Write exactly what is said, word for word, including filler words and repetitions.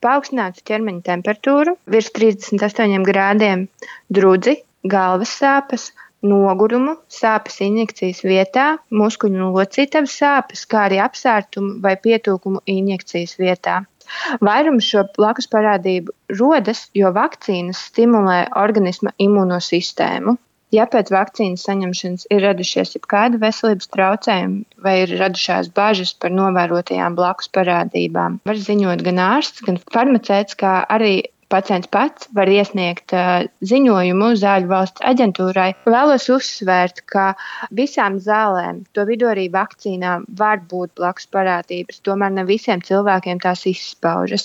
paaugstinātu ķermeņa temperatūru virs trīsdesmit astoņiem grādiem, drudzi, galvas sāpes, nogurumu, sāpes injekcijas vietā, muskuļu un locītavas sāpes, kā arī apsārtumu vai pietūkumu injekcijas vietā. Vairums šo blakus parādību rodas, jo vakcīnas stimulē organisma imūnosistēmu. Ja pēc vakcīnas saņemšanas ir radušies jebkādi veselības traucējumi vai ir radušās bažas par novērotajām blakus parādībām, var ziņot gan ārsts, gan farmaceits, kā arī pacients pats var iesniegt uh, ziņojumu Zāļu valsts aģentūrai. Vēlos uzsvērt, ka visām zālēm, to vidū arī vakcīnām, var būt blakus parādības, tomēr ne visiem cilvēkiem tās izpaužas.